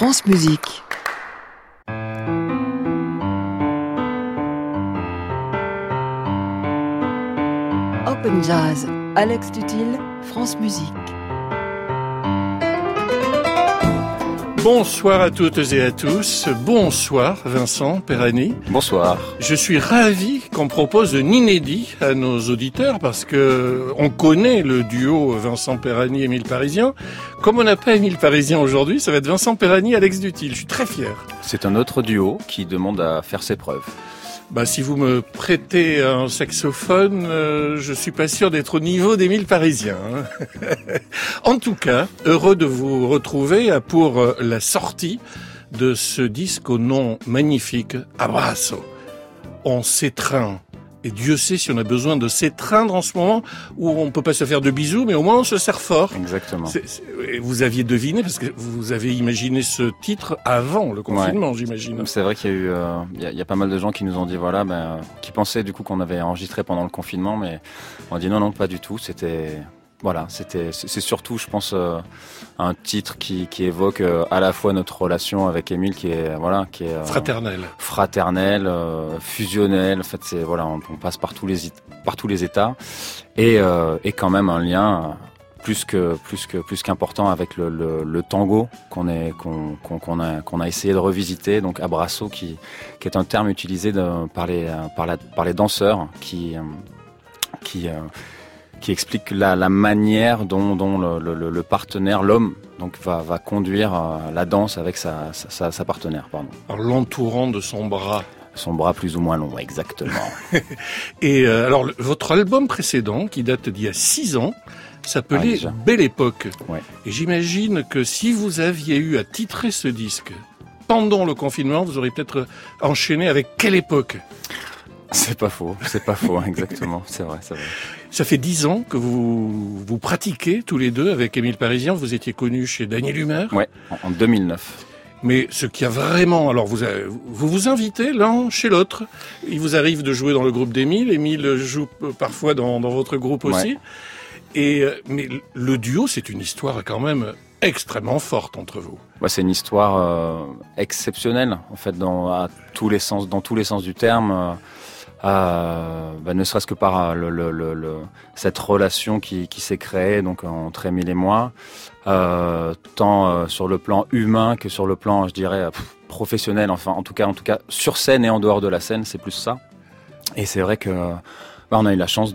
France Musique. Open Jazz, Alex Dutil, France Musique. Bonsoir à toutes et à tous. Bonsoir Vincent Perani. Bonsoir. Je suis ravi qu'on propose un inédit à nos auditeurs parce que on connaît le duo Vincent Perani, Émile Parisien. Comme on n'a pas Émile Parisien aujourd'hui, ça va être Vincent Perani, Alex Dutil. Je suis très fier. C'est un autre duo qui demande à faire ses preuves. Si vous me prêtez un saxophone, je suis pas sûr d'être au niveau d'Émile Parisien. En tout cas, heureux de vous retrouver pour la sortie de ce disque au nom magnifique, Abraço. On s'étreint. Et Dieu sait si on a besoin de s'étreindre en ce moment où on peut pas se faire de bisous, mais au moins on se serre fort. Exactement. Vous aviez deviné, parce que vous avez imaginé ce titre avant le confinement, j'imagine. C'est vrai qu'il y a eu, il y a pas mal de gens qui nous ont dit, qui pensaient du coup qu'on avait enregistré pendant le confinement, mais on a dit non, pas du tout. C'est surtout, je pense, un titre qui évoque à la fois notre relation avec Émile, qui est fraternelle, fusionnelle. En fait, on passe par tous les états, et quand même un lien plus qu'important avec le tango qu'on a essayé de revisiter. Donc Abraço, qui est un terme utilisé par les danseurs qui explique la manière dont le partenaire, l'homme, donc va conduire la danse avec sa partenaire. En l'entourant de son bras. Son bras plus ou moins long, exactement. Et alors, votre album précédent, qui date d'il y a 6 ans, s'appelait Belle Époque. Ouais. Et j'imagine que si vous aviez eu à titrer ce disque pendant le confinement, vous auriez peut-être enchaîné avec Quelle époque ? C'est pas faux, exactement, c'est vrai. Ça fait 10 ans que vous pratiquez tous les deux avec Émile Parisien. Vous étiez connu chez Daniel Humer. Ouais, en 2009. Mais ce qui a vraiment... Alors, vous invitez l'un chez l'autre. Il vous arrive de jouer dans le groupe d'Émile. Émile joue parfois dans votre groupe aussi. Ouais. Mais le duo, c'est une histoire quand même extrêmement forte entre vous. C'est une histoire exceptionnelle, en fait, dans tous les sens du terme. Ne serait-ce que par cette relation qui s'est créée donc entre Émile et moi, tant sur le plan humain que sur le plan, je dirais, professionnel. Enfin, en tout cas, sur scène et en dehors de la scène, c'est plus ça. Et c'est vrai que on a eu la chance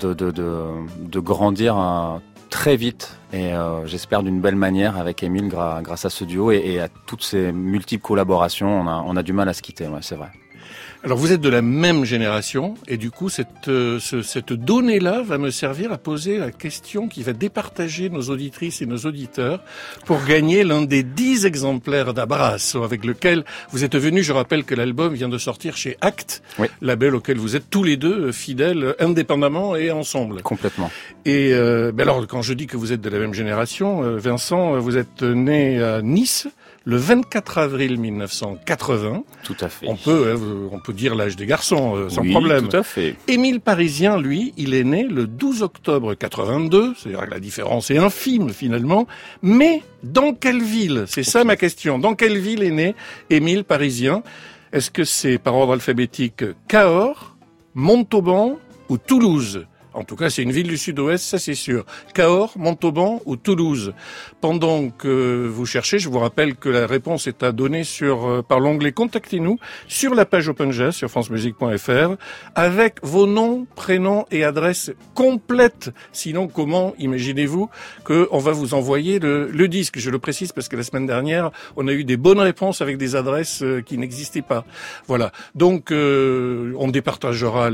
de grandir très vite et j'espère d'une belle manière avec Émile grâce à ce duo et à toutes ces multiples collaborations. On a du mal à se quitter, c'est vrai. Alors vous êtes de la même génération et du coup cette donnée-là va me servir à poser la question qui va départager nos auditrices et nos auditeurs pour gagner l'un des 10 exemplaires d'Abraço avec lequel vous êtes venus. Je rappelle que l'album vient de sortir chez Actes, label auquel vous êtes tous les deux fidèles indépendamment et ensemble. Complètement. Et alors quand je dis que vous êtes de la même génération, Vincent, vous êtes né à Nice le 24 avril 1980. Tout à fait. On peut dire l'âge des garçons sans oui, problème. Tout à fait. Émile Parisien, lui, il est né le 12 octobre 82. C'est-à-dire que la différence est infime finalement. Mais dans quelle ville ? C'est ça ma question. Dans quelle ville est né Émile Parisien ? Est-ce que c'est par ordre alphabétique Cahors, Montauban ou Toulouse ? En tout cas, c'est une ville du sud-ouest, ça c'est sûr. Cahors, Montauban ou Toulouse. Pendant que vous cherchez, je vous rappelle que la réponse est à donner par l'onglet Contactez-nous sur la page Open Jazz sur francemusique.fr avec vos noms, prénoms et adresses complètes. Sinon, comment imaginez-vous qu'on va vous envoyer le disque ? Je le précise parce que la semaine dernière, on a eu des bonnes réponses avec des adresses qui n'existaient pas. Voilà. Donc, on départagera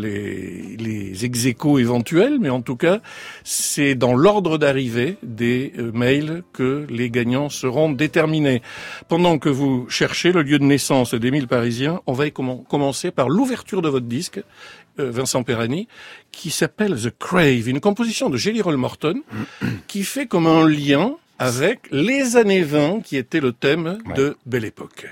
les ex-aequos éventuels. Mais en tout cas, c'est dans l'ordre d'arrivée des mails que les gagnants seront déterminés. Pendant que vous cherchez le lieu de naissance d'Émile Parisien, on va commencer par l'ouverture de votre disque, Vincent Perani, qui s'appelle The Crave, une composition de Jelly Roll Morton, qui fait comme un lien avec les années 20, qui était le thème de Belle Époque.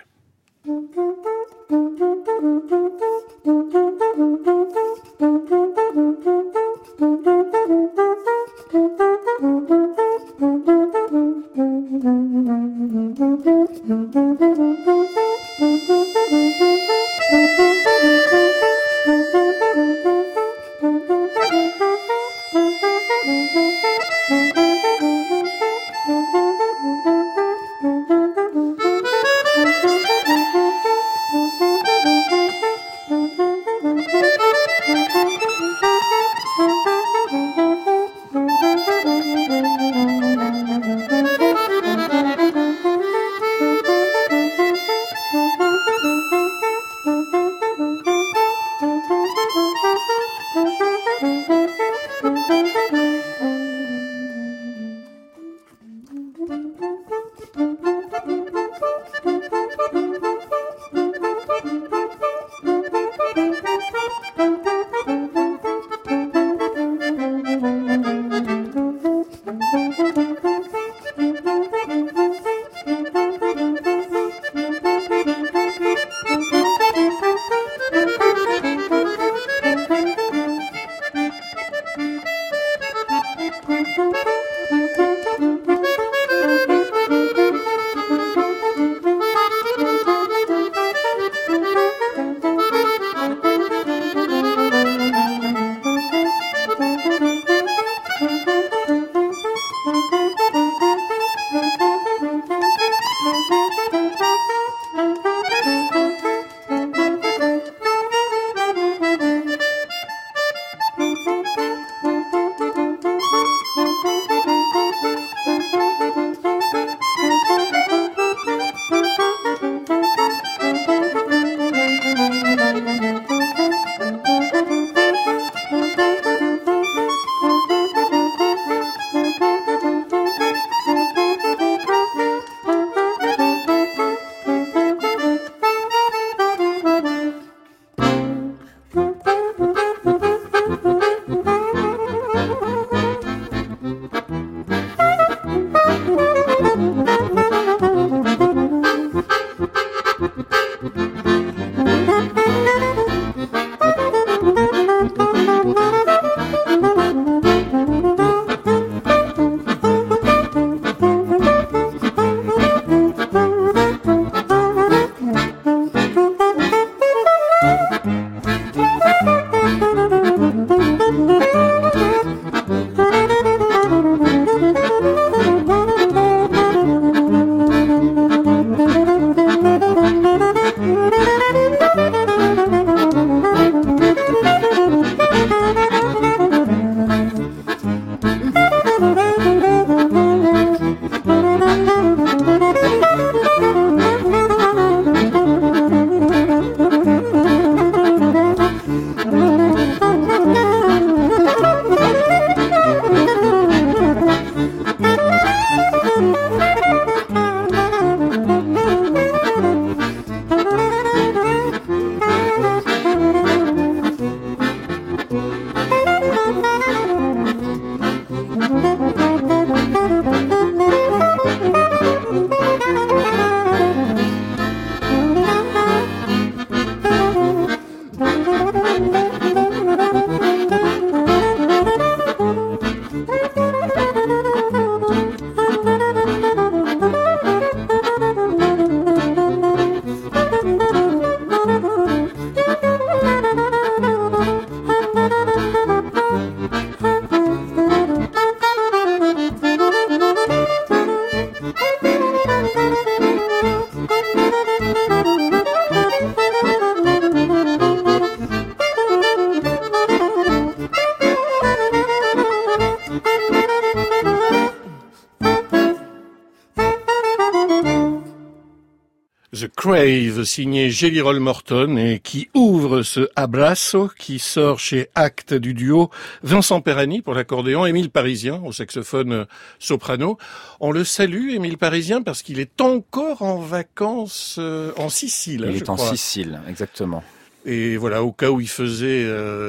The Crave, signé Jelly Roll Morton et qui ouvre ce Abrazo qui sort chez Actes du duo Vincent Perani pour l'accordéon, Émile Parisien au saxophone soprano. On le salue, Émile Parisien, parce qu'il est encore en vacances en Sicile. Il est en Sicile, exactement. Et voilà, au cas où il faisait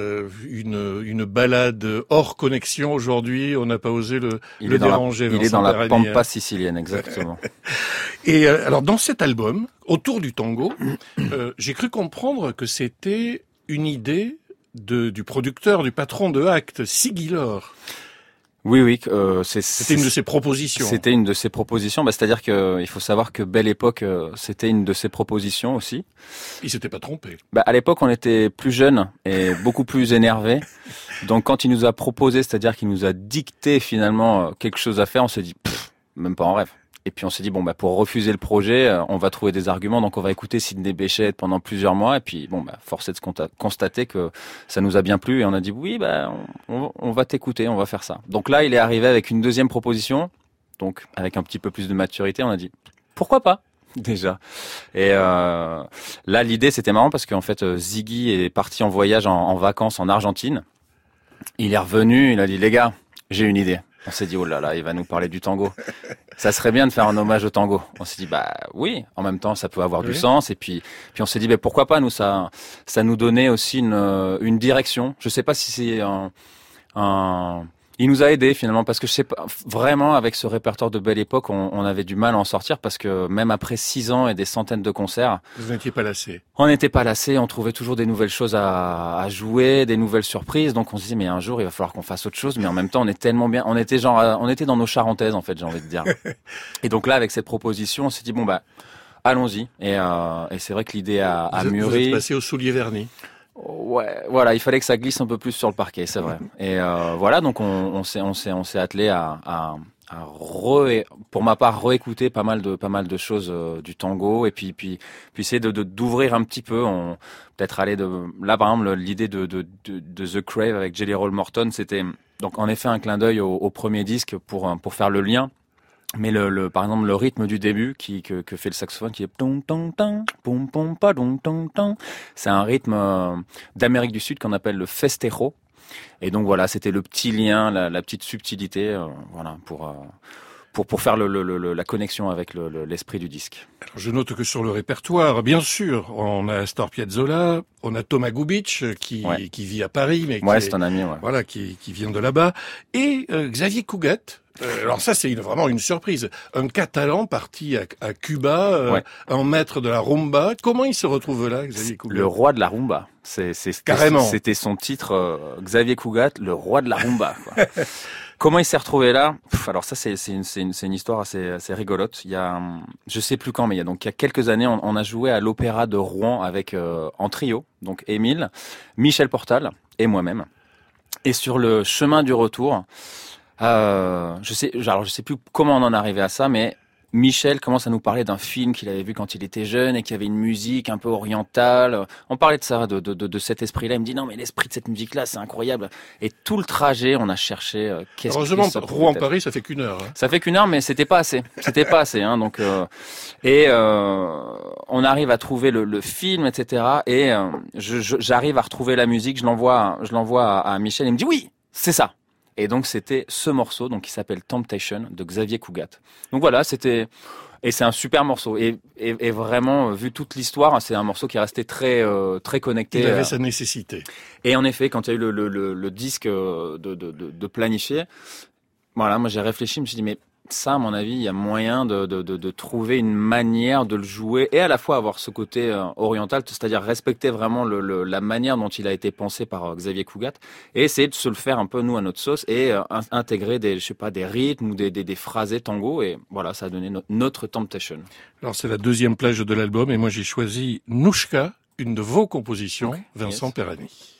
une balade hors connexion aujourd'hui, on n'a pas osé le déranger. Il est dans la pampa sicilienne, exactement. Et alors, dans cet album, autour du tango, j'ai cru comprendre que c'était une idée du producteur, du patron de Actes, Sigilor. Oui, C'était une de ses propositions. C'était une de ses propositions. C'est-à-dire que il faut savoir que Belle Époque, c'était une de ses propositions aussi. Il s'était pas trompé. À l'époque, on était plus jeunes et beaucoup plus énervés. Donc, quand il nous a proposé, c'est-à-dire qu'il nous a dicté finalement quelque chose à faire, on s'est dit, même pas en rêve. Et puis on s'est dit pour refuser le projet, on va trouver des arguments. Donc on va écouter Sidney Bechet pendant plusieurs mois. Et puis force est de constater que ça nous a bien plu. Et on a dit oui, on va t'écouter, on va faire ça. Donc là, il est arrivé avec une deuxième proposition. Donc avec un petit peu plus de maturité, on a dit pourquoi pas déjà. Et là, l'idée c'était marrant parce qu'en fait Ziggy est parti en voyage en vacances en Argentine. Il est revenu, il a dit les gars, j'ai une idée. On s'est dit, oh là là, il va nous parler du tango. Ça serait bien de faire un hommage au tango. On s'est dit, oui, en même temps, ça peut avoir du sens. Et puis on s'est dit, pourquoi pas, nous, ça nous donnait aussi une direction. Je sais pas si c'est il nous a aidés finalement parce que je sais pas vraiment avec ce répertoire de Belle Époque on avait du mal à en sortir parce que même après 6 ans et des centaines de concerts, vous n'étiez pas lassés. On n'était pas lassés, on trouvait toujours des nouvelles choses à jouer, des nouvelles surprises. Donc on se disait mais un jour il va falloir qu'on fasse autre chose. Mais en même temps on est tellement bien, on était dans nos charentaises en fait, j'ai envie de dire. Et donc là avec cette proposition on s'est dit allons-y. Et c'est vrai que l'idée a mûri. Vous êtes passé au soulier vernis. Ouais, voilà, il fallait que ça glisse un peu plus sur le parquet, c'est vrai. Et voilà, donc on s'est attelé à pour ma part réécouter pas mal de choses du tango et puis essayer d'ouvrir un petit peu, peut-être aller là par exemple l'idée de The Crave avec Jelly Roll Morton, c'était donc en effet un clin d'œil au premier disque pour faire le lien. Mais par exemple le rythme du début que fait le saxophone qui est ton ton ton pom pom pa don ton ton, c'est un rythme d'Amérique du Sud qu'on appelle le festejo. Et donc voilà, c'était le petit lien, la petite subtilité, voilà pour faire la connexion avec l'esprit du disque. Alors je note que sur le répertoire, bien sûr, on a Astor Piazzolla, on a Thomas Gubitsch qui vit à Paris, mais c'est un ami, voilà, qui vient de là-bas, et Xavier Cugat. Alors ça, c'est vraiment une surprise. Un Catalan parti à Cuba, un maître de la rumba. Comment il se retrouve là, Xavier Cugat ? Le roi de la rumba. Carrément. C'était son titre, Xavier Cugat, le roi de la rumba, quoi. Comment il s'est retrouvé là ? Alors ça, c'est une histoire assez rigolote. Il y a, je sais plus quand, mais il y a quelques années, on a joué à l'Opéra de Rouen avec en trio, donc Émile, Michel Portal et moi-même. Et sur le chemin du retour, je sais plus comment on en est arrivé à ça, mais Michel commence à nous parler d'un film qu'il avait vu quand il était jeune et qui avait une musique un peu orientale. On parlait de ça, de cet esprit-là. Il me dit non mais l'esprit de cette musique-là, c'est incroyable. Et tout le trajet, on a cherché. Heureusement, Rouen-Paris, ça fait qu'une heure. Hein. Ça fait qu'une heure, mais c'était pas assez. C'était pas assez. Hein, donc on arrive à trouver le film, etc. Et j'arrive à retrouver la musique. Je l'envoie à Michel. Il me dit oui, c'est ça. Et donc c'était ce morceau donc qui s'appelle Temptation de Xavier Cugat. Donc voilà, c'est un super morceau et vraiment vu toute l'histoire, c'est un morceau qui est resté très connecté. Il avait sa nécessité. Et en effet, quand il y a eu le disque de planifier, voilà, moi j'ai réfléchi, je me suis dit mais ça, à mon avis, il y a moyen de trouver une manière de le jouer et à la fois avoir ce côté oriental, c'est-à-dire respecter vraiment la manière dont il a été pensé par Xavier Cugat et essayer de se le faire un peu nous à notre sauce et intégrer des rythmes ou des phrasés tango et voilà, ça a donné notre Temptation. Alors c'est la deuxième plage de l'album et moi j'ai choisi Nouchka, une de vos compositions, Vincent Perani.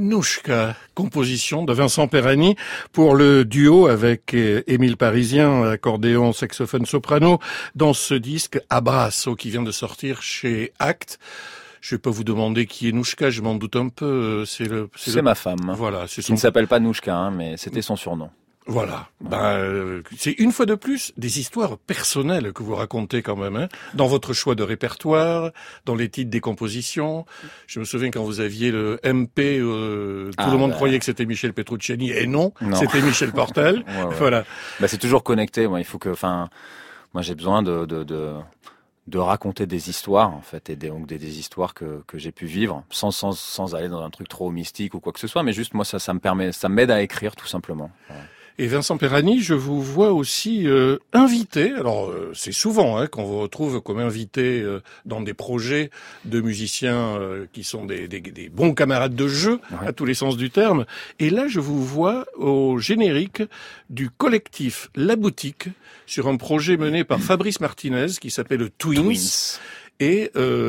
Nouchka, composition de Vincent Perani pour le duo avec Émile Parisien, accordéon, saxophone, soprano, dans ce disque Abraço qui vient de sortir chez Actes. Je vais pas vous demander qui est Nouchka, je m'en doute un peu. C'est ma femme. Voilà, qui ne s'appelle pas Nouchka, mais c'était son surnom. Voilà. C'est une fois de plus des histoires personnelles que vous racontez quand même, dans votre choix de répertoire, dans les titres des compositions. Je me souviens quand vous aviez le MP, tout le monde croyait que c'était Michel Petrucciani, et non. C'était Michel Portal. Ouais. Voilà. C'est toujours connecté. Il faut que, moi j'ai besoin de raconter des histoires en fait, et donc des histoires que j'ai pu vivre sans aller dans un truc trop mystique ou quoi que ce soit, mais juste moi ça m'aide à écrire tout simplement. Voilà. Et Vincent Perani, je vous vois aussi invité. Alors c'est souvent qu'on vous retrouve comme invité dans des projets de musiciens qui sont des bons camarades de jeu, à tous les sens du terme. Et là, je vous vois au générique du collectif La Boutique sur un projet mené par Fabrice Martinez qui s'appelle Twins. Et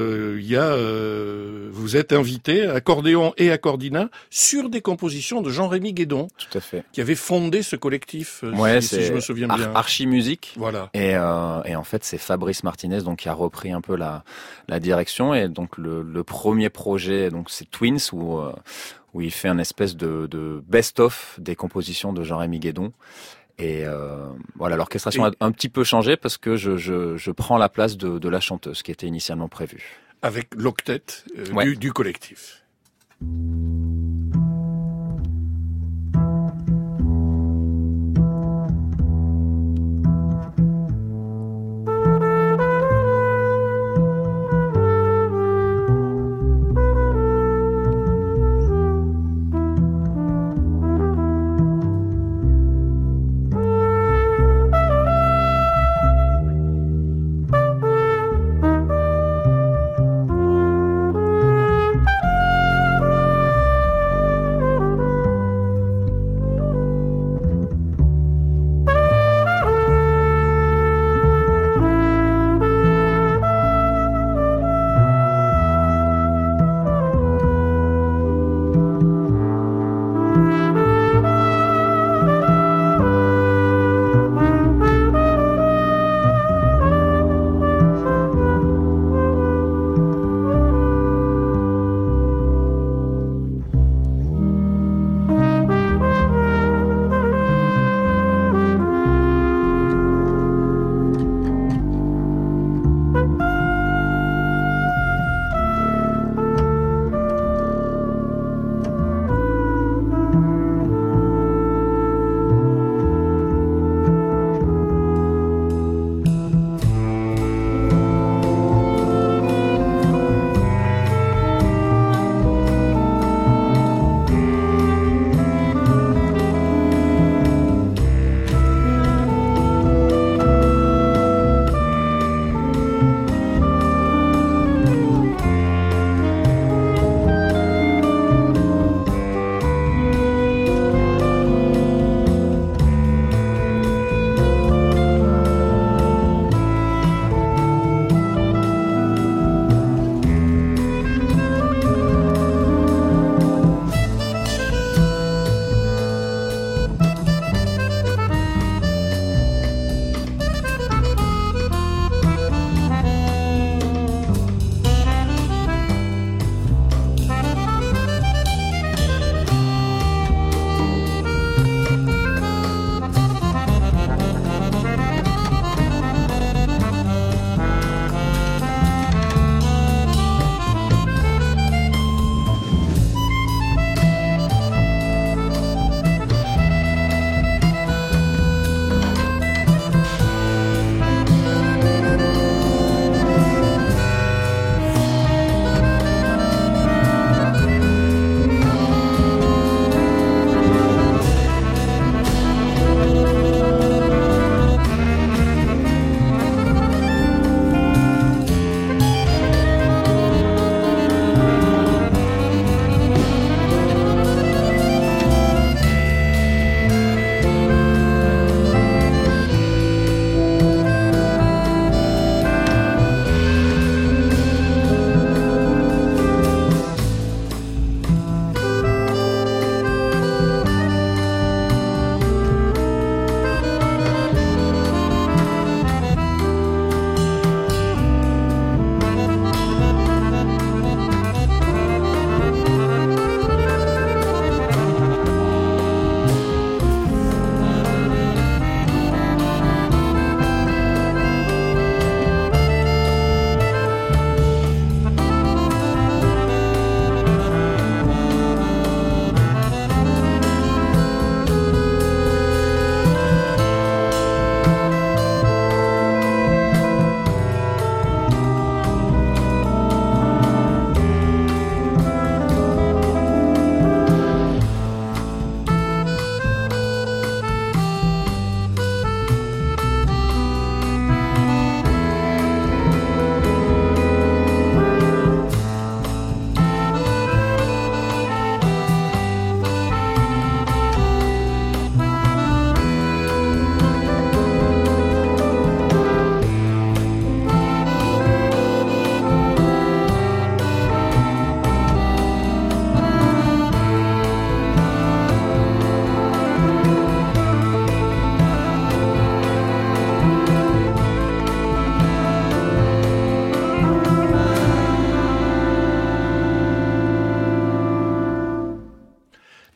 vous êtes invité, accordéon et accordina, sur des compositions de Jean-Rémy Guédon. Tout à fait. Qui avait fondé ce collectif, si je me souviens bien. Archimusique. Voilà. Et en fait, c'est Fabrice Martinez donc qui a repris un peu la direction. Et donc le premier projet, donc c'est Twins où il fait un espèce de best-of des compositions de Jean-Rémy Guédon. Et l'orchestration a un petit peu changé parce que je prends la place de la chanteuse qui était initialement prévue. Avec l'octet du collectif.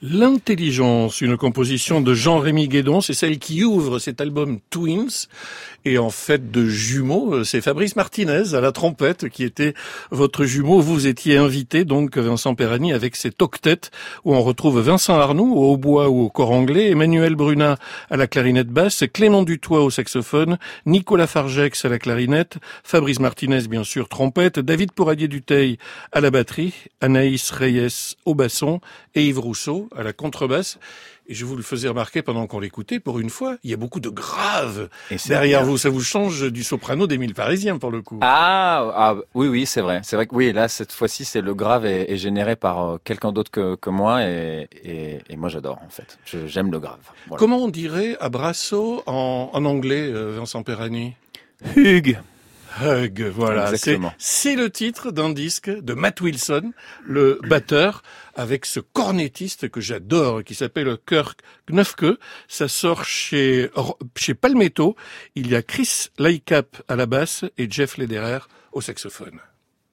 L'intelligence, une composition de Jean-Rémy Guédon, c'est celle qui ouvre cet album Twins. Et en fait de jumeaux, c'est Fabrice Martinez à la trompette qui était votre jumeau. Vous étiez invité, donc Vincent Perani, avec cet octet où on retrouve Vincent Arnoux au hautbois ou au cor anglais, Emmanuel Brunat à la clarinette basse, Clément Dutoit au saxophone, Nicolas Fargex à la clarinette, Fabrice Martinez bien sûr trompette, David Pourradier-Duteil à la batterie, Anaïs Reyes au basson et Yves Rousseau à la contrebasse. Et je vous le faisais remarquer pendant qu'on l'écoutait, pour une fois, il y a beaucoup de graves derrière vous. Ça vous change du soprano d'Émile Parisien, pour le coup. Oui, c'est vrai. C'est vrai que oui, là, cette fois-ci, c'est le grave est généré par quelqu'un d'autre que moi et moi, j'adore, en fait. J'aime le grave. Voilà. Comment on dirait à Brasso en anglais, Vincent Perani? Hugh. Hug, voilà. C'est le titre d'un disque de Matt Wilson, le batteur, avec ce cornettiste que j'adore, qui s'appelle Kirk Knöfke. Ça sort chez Palmetto. Il y a Chris Laikap à la basse et Jeff Lederer au saxophone.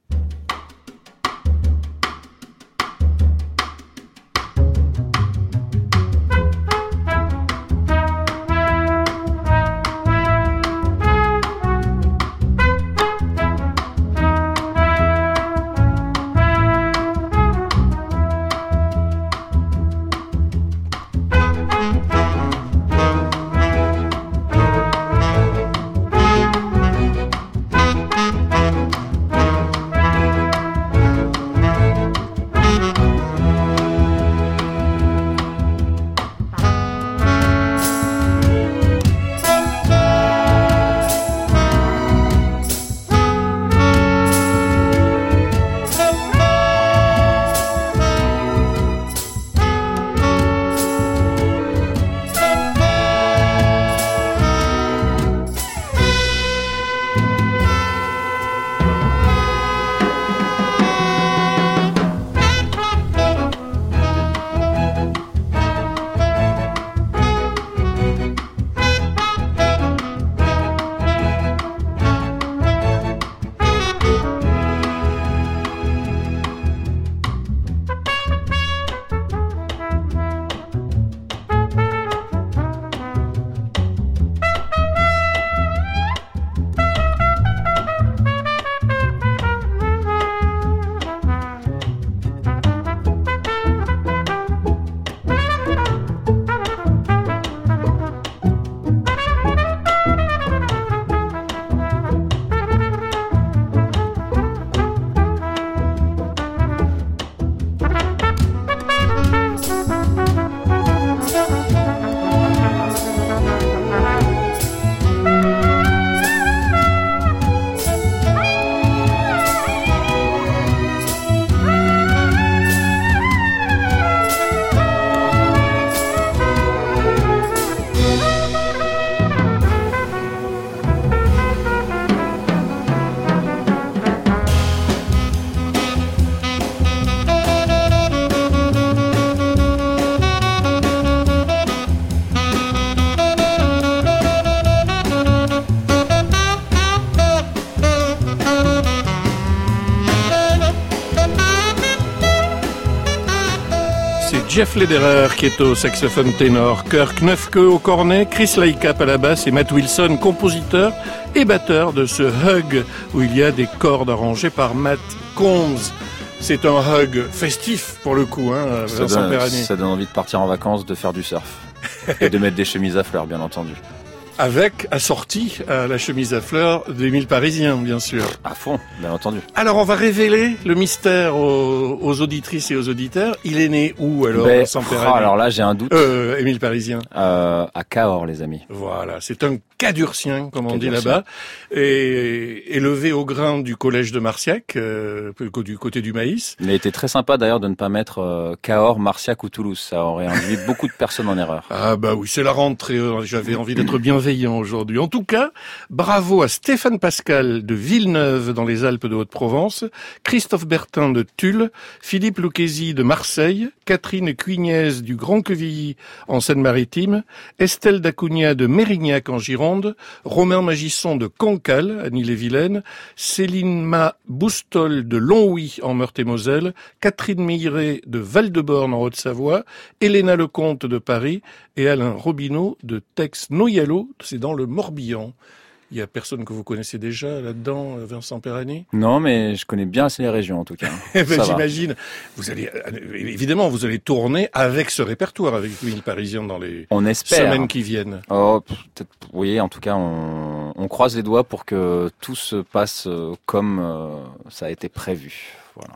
Jeff Lederer qui est au saxophone ténor, Kirk Knöfke au cornet, Chris Laikap à la basse et Matt Wilson, compositeur et batteur de ce Hug où il y a des cordes arrangées par Matt Combs. C'est un hug festif pour le coup, Vincent Perani. Ça donne envie de partir en vacances, de faire du surf et de mettre des chemises à fleurs, bien entendu. Avec assorti à la chemise à fleurs d'Émile Parisien, bien sûr. À fond, bien entendu. Alors, on va révéler le mystère aux auditrices et aux auditeurs. Il est né où, alors, Vincent Perani? Alors là, j'ai un doute. Émile Parisien. À Cahors, les amis. Voilà, c'est un Cadurcien, comme on dit là-bas, et élevé au grain du collège de Marciac, du côté du maïs. Il a été très sympa d'ailleurs de ne pas mettre Cahors, Marciac ou Toulouse. Ça aurait induit beaucoup de personnes en erreur. Ah bah oui, c'est la rentrée. J'avais envie d'être bienveillant bienveillant aujourd'hui. En tout cas, bravo à Stéphane Pascal de Villeneuve dans les Alpes de Haute-Provence, Christophe Bertin de Tulle, Philippe Lucchesi de Marseille, Catherine Cuignez du Grand Quevilly en Seine-Maritime, Estelle Dacugna de Mérignac en Gironde, Romain Magisson de Cancale à Ille-et-Vilaine, Céline Boustol de Longwy en Meurthe-et-Moselle, Catherine Meyret de Val-de-Borne en Haute-Savoie, Elena Lecomte de Paris et Alain Robineau de Tex-Noyalo, c'est dans le Morbihan. Il y a personne que vous connaissez déjà là-dedans, Vincent Perani? Non, mais je connais bien assez les régions en tout cas. J'imagine. Vous allez, évidemment, vous allez tourner avec ce répertoire, avec l'île parisienne dans les semaines qui viennent. Oh, peut-être, oui, en tout cas, on croise les doigts pour que tout se passe comme ça a été prévu. Voilà.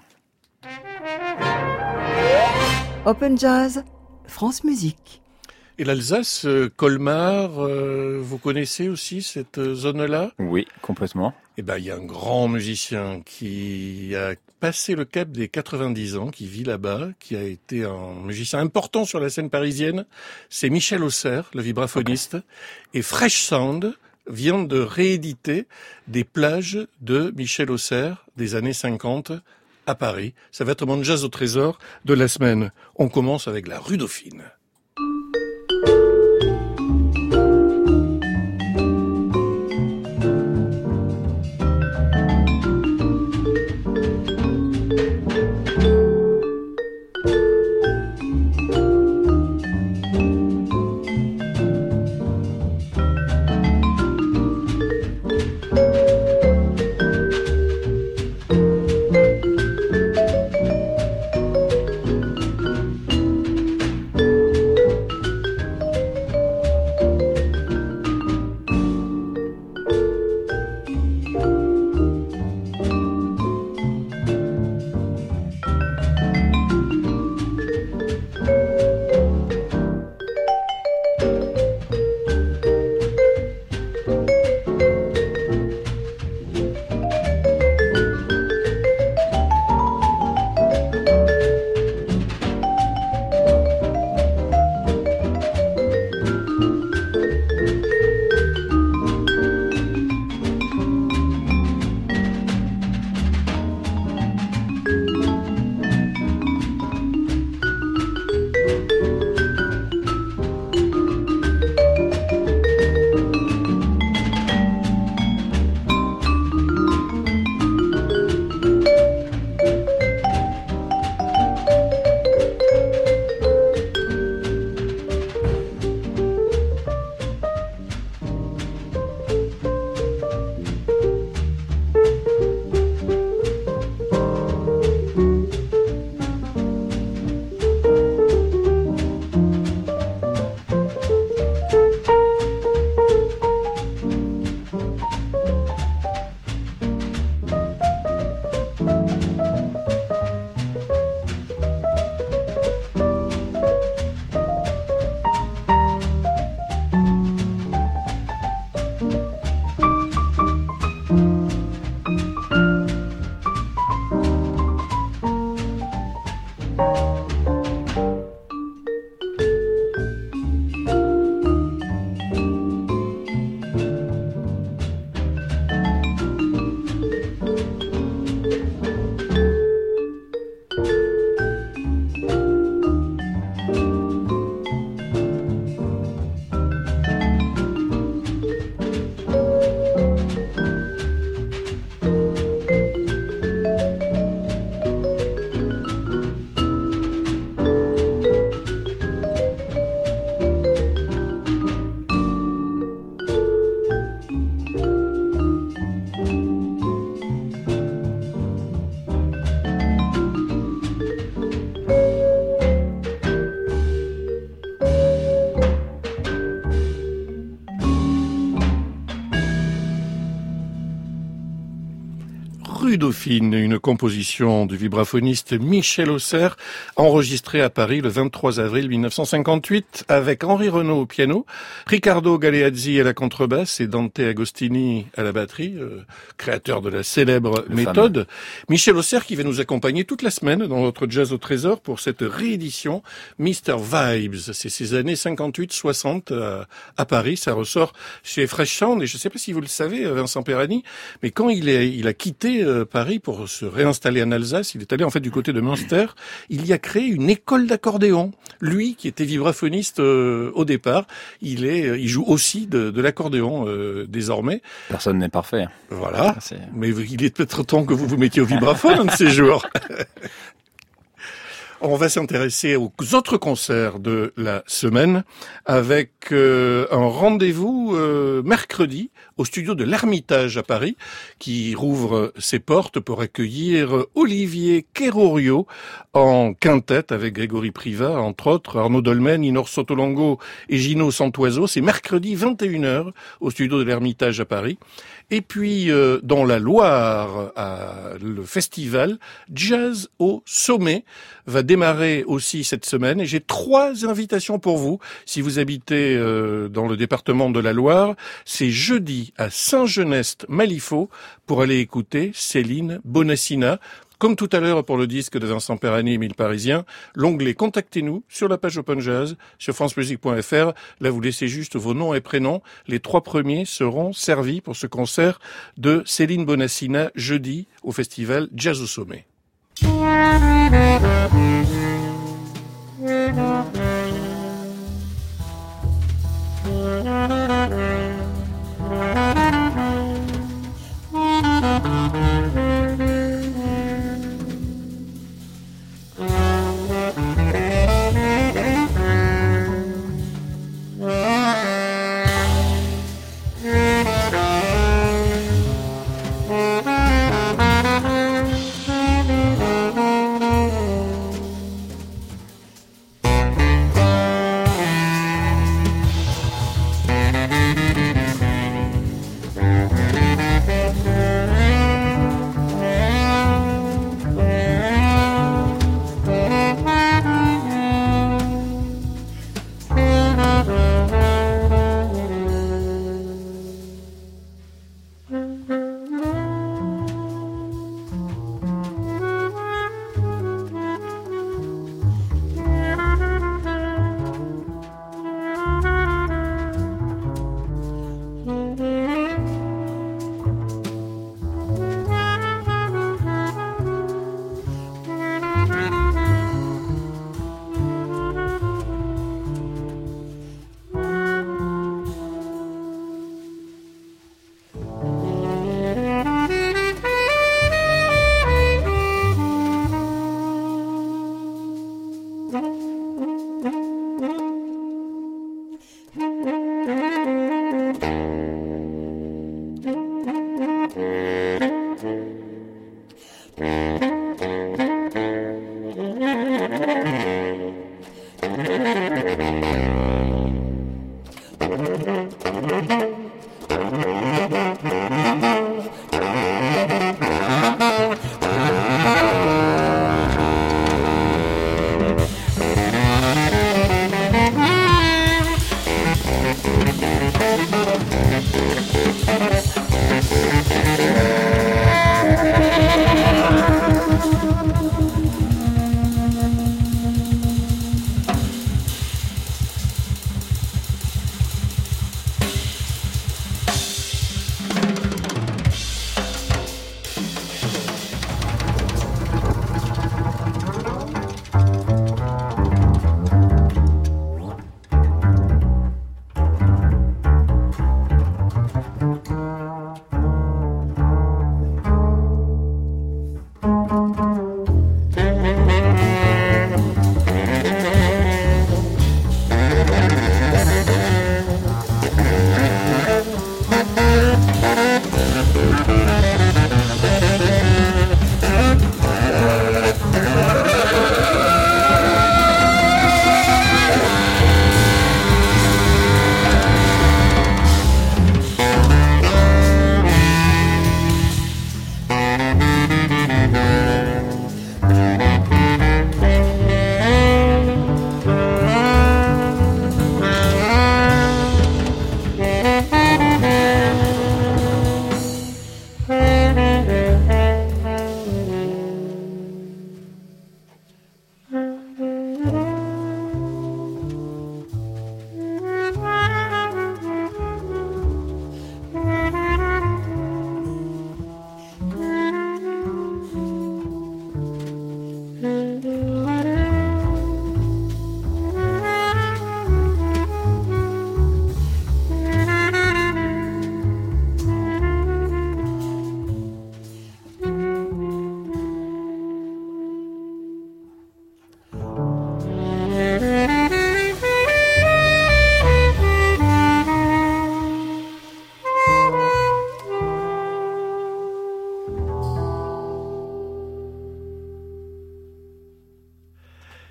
Open Jazz, France Musique. Et l'Alsace, Colmar, vous connaissez aussi cette zone-là? Oui, complètement. Eh ben, il y a un grand musicien qui a passé le cap des 90 ans, qui vit là-bas, qui a été un musicien important sur la scène parisienne. C'est Michel Ausser, le vibraphoniste. Okay. Et Fresh Sound vient de rééditer des plages de Michel Ausser des années 50 à Paris. Ça va être mon jazz au trésor de la semaine. On commence avec la Rue Dauphine. Dauphine, une composition du vibraphoniste Michel Auxerre, enregistrée à Paris le 23 avril 1958 avec Henri Renaud au piano, Riccardo Galeazzi à la contrebasse et Dante Agostini à la batterie, créateur de la célèbre méthode. Michel Auxerre qui va nous accompagner toute la semaine dans notre Jazz au Trésor pour cette réédition Mr. Vibes. C'est ces années 58-60 à Paris. Ça ressort chez Fresh Sound et je ne sais pas si vous le savez, Vincent Perani, mais quand il a quitté Paris pour se réinstaller en Alsace, il est allé en fait du côté de Münster, il y a créé une école d'accordéon. Lui, qui était vibraphoniste au départ, il joue aussi de l'accordéon désormais. Personne n'est parfait. Voilà, mais il est peut-être temps que vous vous mettiez au vibraphone un de ces jours. On va s'intéresser aux autres concerts de la semaine avec un rendez-vous mercredi au studio de l'Ermitage à Paris qui rouvre ses portes pour accueillir Olivier Kerorio en quintette avec Grégory Privat, entre autres, Arnaud Dolmen, Inor Sotolongo et Gino Santoiseau. C'est mercredi 21h au studio de l'Ermitage à Paris. Et puis, dans la Loire, le festival Jazz au Sommet va démarrer aussi cette semaine. Et j'ai 3 invitations pour vous. Si vous habitez dans le département de la Loire, c'est jeudi à Saint-Genest-Malifaux pour aller écouter Céline Bonassina. Comme tout à l'heure pour le disque de Vincent Perani et Mille Parisiens, l'onglet Contactez-nous sur la page Open Jazz sur francemusique.fr. Là, vous laissez juste vos noms et prénoms. Les 3 premiers seront servis pour ce concert de Céline Bonassina jeudi au festival Jazz au Sommet.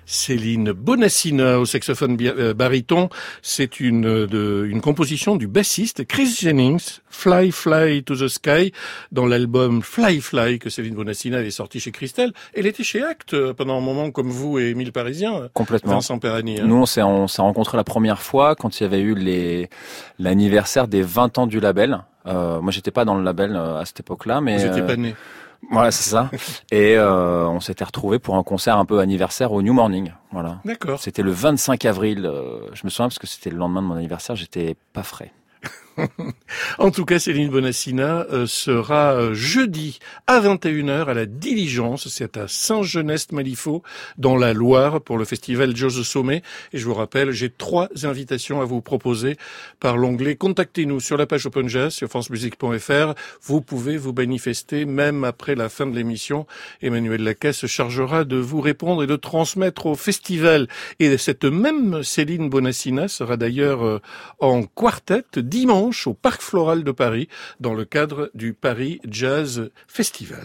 Céline Bonassina au saxophone baryton. C'est une composition du bassiste Chris Jennings, Fly Fly to the Sky, dans l'album Fly Fly que Céline Bonassina avait sorti chez Christelle. Elle était chez Actes pendant un moment comme vous et Émile Parisien. Complètement. Vincent Perani. Nous, on s'est rencontrés la première fois quand il y avait eu l'anniversaire des 20 ans du label. Moi, j'étais pas dans le label à cette époque-là, mais... Vous n'étiez pas né. Voilà, c'est ça. Et on s'était retrouvés pour un concert un peu anniversaire au New Morning. Voilà. D'accord. C'était le 25 avril. Je me souviens parce que c'était le lendemain de mon anniversaire. J'étais pas frais. En tout cas, Céline Bonassina sera jeudi à 21h à la Diligence. C'est à Saint-Genest-Malifaux, dans la Loire, pour le festival Jazz Sommet. Et je vous rappelle, j'ai 3 invitations à vous proposer par l'onglet « Contactez-nous » sur la page Open Jazz, sur francemusique.fr. Vous pouvez vous manifester même après la fin de l'émission. Emmanuel Lacasse se chargera de vous répondre et de transmettre au festival. Et cette même Céline Bonassina sera d'ailleurs en quartet dimanche au Parc Floral de Paris dans le cadre du Paris Jazz Festival.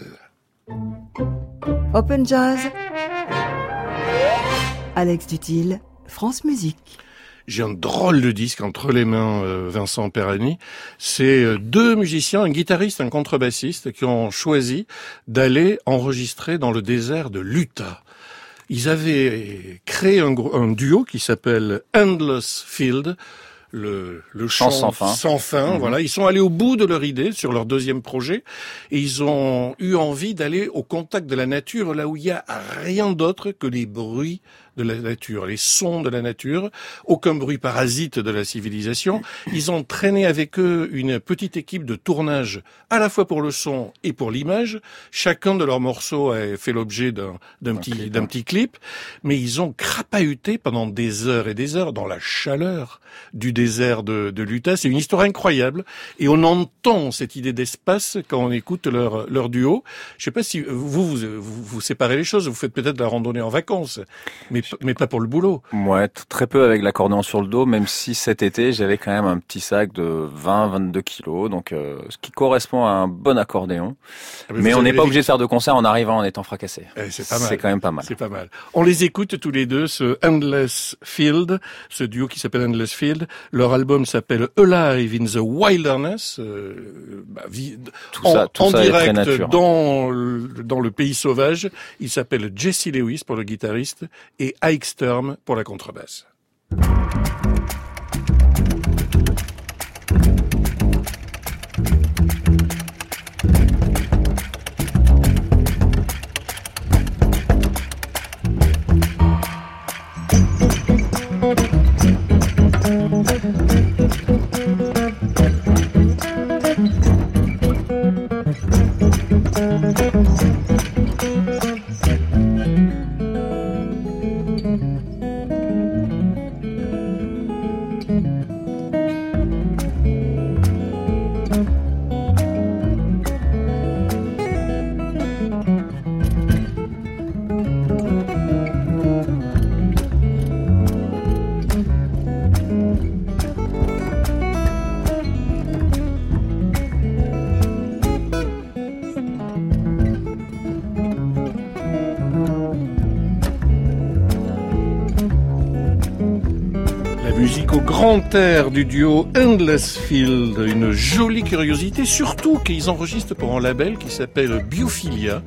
Open Jazz. Alex Dutil, France Musique. J'ai un drôle de disque entre les mains, Vincent Perani. C'est 2 musiciens, un guitariste, un contrebassiste, qui ont choisi d'aller enregistrer dans le désert de l'Utah. Ils avaient créé un duo qui s'appelle Endless Field, le chant sans fin. Voilà. Ils sont allés au bout de leur idée sur leur 2e projet et ils ont eu envie d'aller au contact de la nature, là où il y a rien d'autre que les bruits de la nature, les sons de la nature, aucun bruit parasite de la civilisation. Ils ont traîné avec eux une petite équipe de tournage, à la fois pour le son et pour l'image. Chacun de leurs morceaux a fait l'objet d'un petit clip, mais ils ont crapahuté pendant des heures et des heures dans la chaleur du désert de l'Utah. C'est une histoire incroyable et on entend cette idée d'espace quand on écoute leur duo. Je sais pas si vous séparez les choses, vous faites peut-être la randonnée en vacances, mais pas pour le boulot. Ouais, très peu avec l'accordéon sur le dos, même si cet été, j'avais quand même un petit sac de 20-22 kilos, donc ce qui correspond à un bon accordéon. Mais on n'est pas obligé de faire de concert en arrivant en étant fracassé. C'est pas mal. C'est quand même pas mal. C'est pas mal. On les écoute tous les deux, ce Endless Field, ce duo qui s'appelle Endless Field. Leur album s'appelle Alive in the Wilderness, tout ça direct est très nature. dans le pays sauvage. Il s'appelle Jesse Lewis pour le guitariste et Ike Sturm pour la contrebasse. Musique au grand air du duo Endless Field, une jolie curiosité, surtout qu'ils enregistrent pour un label qui s'appelle Biophilia,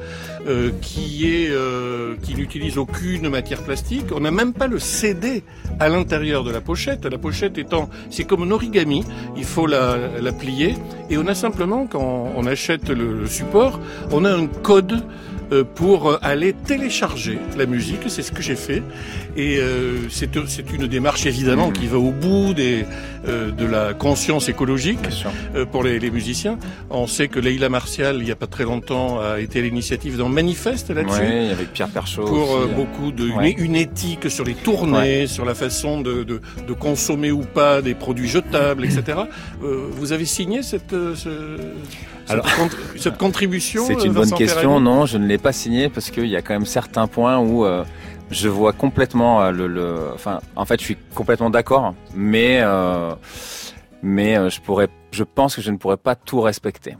qui n'utilise aucune matière plastique. On n'a même pas le CD à l'intérieur de la pochette. La pochette c'est comme un origami, il faut la plier et on a simplement, quand on achète le support, on a un code pour aller télécharger la musique. C'est ce que j'ai fait et c'est une démarche évidemment qui va au bout de la conscience écologique pour les musiciens. On sait que Leila Martial, il y a pas très longtemps, a été à l'initiative d'un manifeste là-dessus. Oui, avec Pierre Perchaud pour aussi, beaucoup une éthique sur les tournées, sur la façon de consommer ou pas des produits jetables, etc. Vous avez signé cette contribution? C'est une bonne question. Perani. Non, je ne l'ai pas signé parce qu'il y a quand même certains points où je vois complètement en fait, je suis complètement d'accord, mais je pense que je ne pourrais pas tout respecter.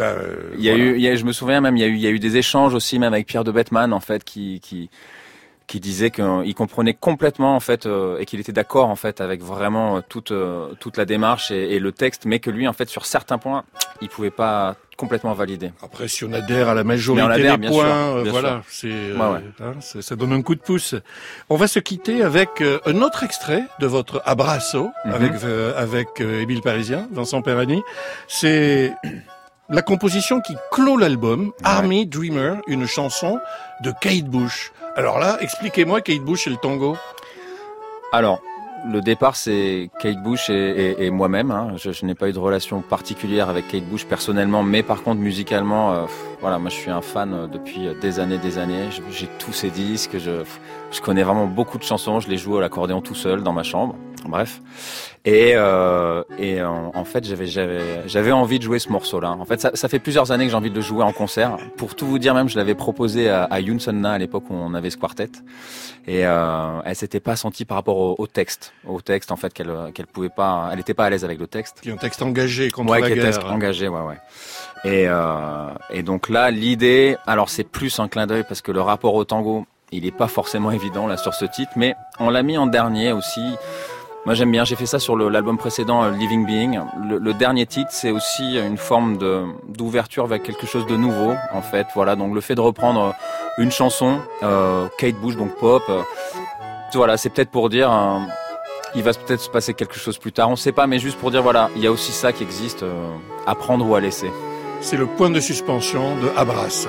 Je me souviens même, il y a eu des échanges aussi, même avec Pierre de Bettman, en fait, qui qui disait qu'il comprenait complètement en fait et qu'il était d'accord en fait avec vraiment toute la démarche et le texte, mais que lui en fait sur certains points il pouvait pas complètement valider. Après, si on adhère à la majorité des points, voilà, ça donne un coup de pouce. On va se quitter avec un autre extrait de votre Abraço avec Émile Parisien, Vincent Perani. C'est la composition qui clôt l'album, Army Dreamer, une chanson de Kate Bush. Alors là, expliquez-moi Kate Bush et le tango. Alors, le départ, c'est Kate Bush et moi-même. Hein. Je n'ai pas eu de relation particulière avec Kate Bush personnellement, mais par contre, musicalement, voilà, moi je suis un fan depuis des années. J'ai tous ses disques, je connais vraiment beaucoup de chansons, je les joue à l'accordéon tout seul dans ma chambre. Bref. Et en fait, j'avais envie de jouer ce morceau-là. En fait, ça fait plusieurs années que j'ai envie de le jouer en concert. Pour tout vous dire, même, je l'avais proposé à Youn Sonna à l'époque où on avait ce quartet. Et elle s'était pas sentie par rapport au texte. Au texte, en fait, qu'elle pouvait pas, elle était pas à l'aise avec le texte. Qui est un texte engagé contre la guerre. Ouais, qui est un texte engagé, ouais. Et donc là, l'idée, alors c'est plus un clin d'œil parce que le rapport au tango, il est pas forcément évident là sur ce titre, mais on l'a mis en dernier aussi. Moi j'aime bien, j'ai fait ça sur l'album précédent Living Being. Le dernier titre, c'est aussi une forme d'ouverture vers quelque chose de nouveau en fait. Voilà, donc le fait de reprendre une chanson Kate Bush, donc pop, voilà, c'est peut-être pour dire il va peut-être se passer quelque chose plus tard, on sait pas, mais juste pour dire voilà, il y a aussi ça qui existe, à prendre ou à laisser. C'est le point de suspension de Abraço.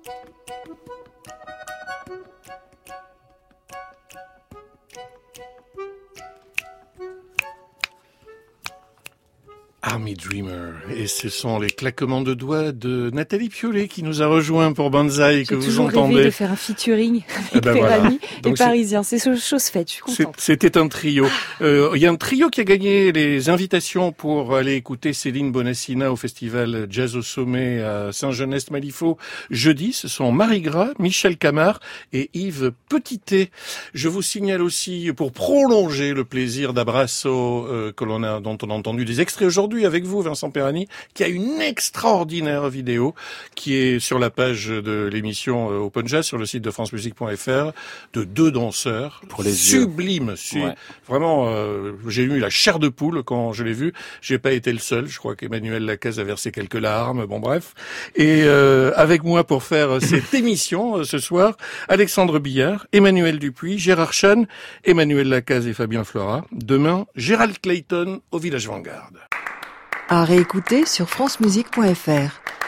Army Dreamer. Et ce sont les claquements de doigts de Nathalie Piolet qui nous a rejoint pour Banzai, que vous entendez. J'ai toujours rêvé de faire un featuring avec Ferrani et Parisien. C'est chose faite, je suis contente. C'était un trio. Il y a un trio qui a gagné les invitations pour aller écouter Céline Bonassina au festival Jazz au Sommet à Saint-Genest-Malifaux jeudi. Ce sont Marie Gras, Michel Camard et Yves Petitet. Je vous signale aussi, pour prolonger le plaisir d'Abrasso dont on a entendu des extraits aujourd'hui avec vous, Vincent Perrani, qui a une extraordinaire vidéo qui est sur la page de l'émission Open Jazz sur le site de francemusique.fr de deux danseurs pour les sublimes. Ouais. Vraiment, j'ai eu la chair de poule quand je l'ai vu. J'ai pas été le seul. Je crois qu'Emmanuel Lacaze a versé quelques larmes. Bon, bref. Et avec moi pour faire cette émission ce soir, Alexandre Billard, Emmanuel Dupuis, Gérard Chan, Emmanuel Lacaze et Fabien Flora. Demain, Gérald Clayton au Village Vanguard. À réécouter sur francemusique.fr.